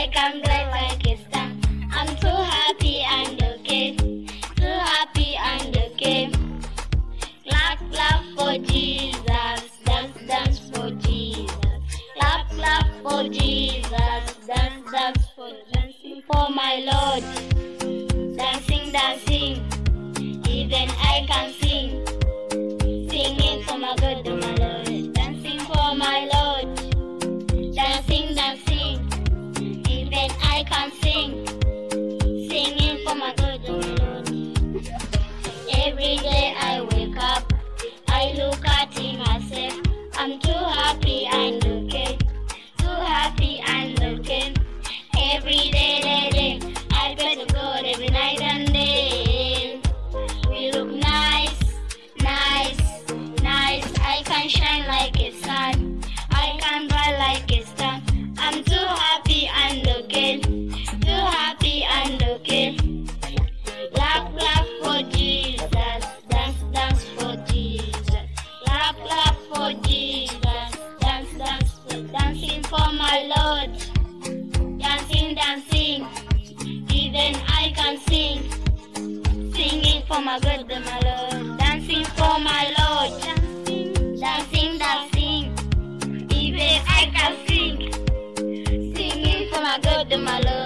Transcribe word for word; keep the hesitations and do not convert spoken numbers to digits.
I can glide like a star. I'm too happy and okay. Too happy and okay. Clap, clap for Jesus. Dance, dance for Jesus. Clap, clap for Jesus. Dance, dance for dancing for my Lord. Dancing, dancing. Even I can sing. Singing for my God, my Lord. Dancing for my Lord. Dancing, dancing. Even I can sing. Singing for my God, my Lord. Every day I wake up, I look at myself. I'm too happy and okay. Too happy and okay. Every day, day, day, I pray to God every night and day. We look nice, nice, nice. I can shine like a sun. I can bright like a star. I'm too happy and okay. Too happy and okay. Clap, clap for Jesus. Dance, dance for Jesus. Clap, clap for Jesus. Dance, dance for dancing for my Lord. Dancing, dancing. Even I can sing. Singing for my God, my Lord. Dancing for my Lord. Dancing, dancing. Even I can sing. Singing for my God, my Lord.